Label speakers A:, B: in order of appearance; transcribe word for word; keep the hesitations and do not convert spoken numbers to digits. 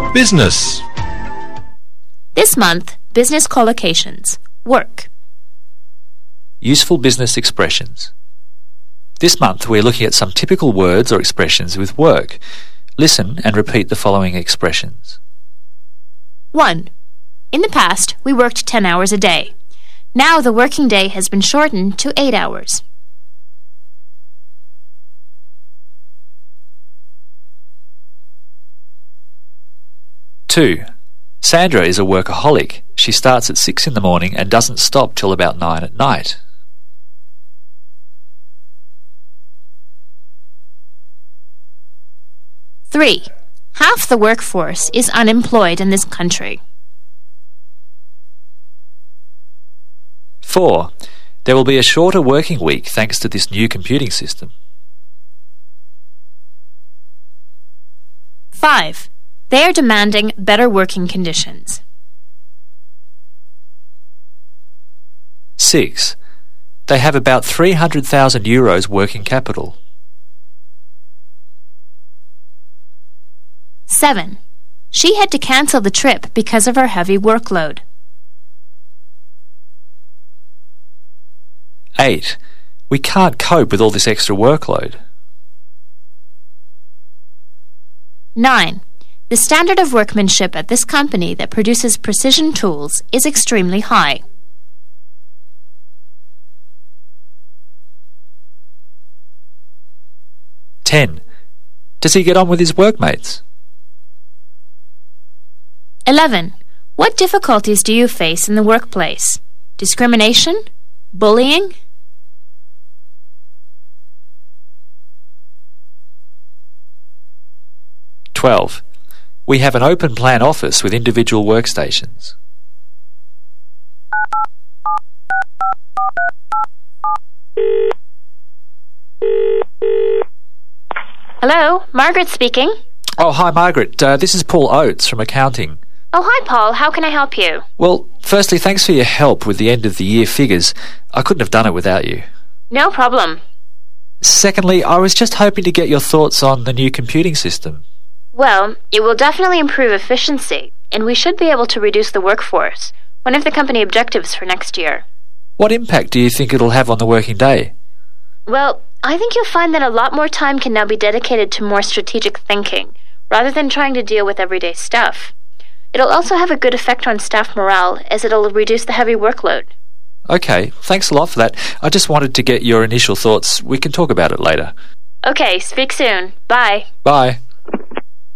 A: Business.
B: This month, business collocations. Work.
C: Useful business expressions. This month we're looking at some typical words or expressions with work. Listen and repeat the following expressions.
B: one. In the past, we worked ten hours a day. Now the working day has been shortened to eight hours.
C: two. Sandra is a workaholic. She starts at six in the morning and doesn't stop till about nine at night.
B: three. Half the workforce is unemployed in this country.
C: four. There will be a shorter working week thanks to this new computing system.
B: five. They are demanding better working conditions.
C: six. They have about three hundred thousand euros working capital.
B: seven. She had to cancel the trip because of her heavy workload.
C: eight. We can't cope with all this extra workload.
B: nine. The standard of workmanship at this company that produces precision tools is extremely high.
C: ten. Does he get on with his workmates?
B: eleven. What difficulties do you face in the workplace? Discrimination? Bullying?
C: twelve. We have an open plan office with individual workstations.
B: Hello, Margaret speaking.
C: Oh, hi Margaret. Uh, this is Paul Oates from accounting.
B: Oh, hi Paul. How can I help you?
C: Well, firstly, thanks for your help with the end of the year figures. I couldn't have done it without you.
B: No problem.
C: Secondly, I was just hoping to get your thoughts on the new computing system.
B: Well, it will definitely improve efficiency, and we should be able to reduce the workforce, one of the company objectives for next year.
C: What impact do you think it'll have on the working day?
B: Well, I think you'll find that a lot more time can now be dedicated to more strategic thinking, rather than trying to deal with everyday stuff. It'll also have a good effect on staff morale, as it'll reduce the heavy workload.
C: Okay, thanks a lot for that. I just wanted to get your initial thoughts. We can talk about it later.
B: Okay, speak soon. Bye.
C: Bye.